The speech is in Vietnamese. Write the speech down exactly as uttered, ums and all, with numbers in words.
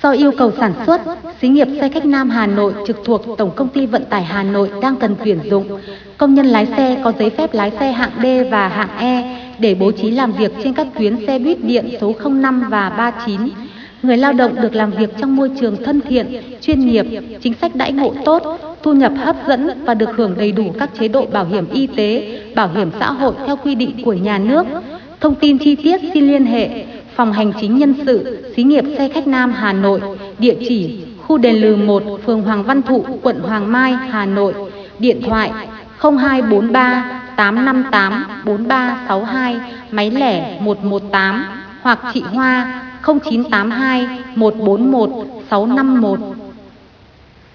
Do yêu cầu sản xuất, xí nghiệp xe khách Nam Hà Nội trực thuộc Tổng công ty Vận tải Hà Nội đang cần tuyển dụng công nhân lái xe có giấy phép lái xe hạng D và hạng E để bố trí làm việc trên các tuyến xe buýt điện số không năm và ba chín. Người lao động được làm việc trong môi trường thân thiện, chuyên nghiệp, chính sách đãi ngộ tốt, thu nhập hấp dẫn và được hưởng đầy đủ các chế độ bảo hiểm y tế, bảo hiểm xã hội theo quy định của nhà nước. Thông tin chi tiết xin liên hệ Phòng Hành chính Nhân sự, Xí nghiệp xe khách Nam Hà Nội, địa chỉ khu Đền Lừ một, phường Hoàng Văn Thụ, quận Hoàng Mai, Hà Nội, điện thoại không hai bốn ba tám năm tám bốn ba sáu hai, máy lẻ một một tám hoặc chị Hoa không chín tám hai một bốn một sáu năm một.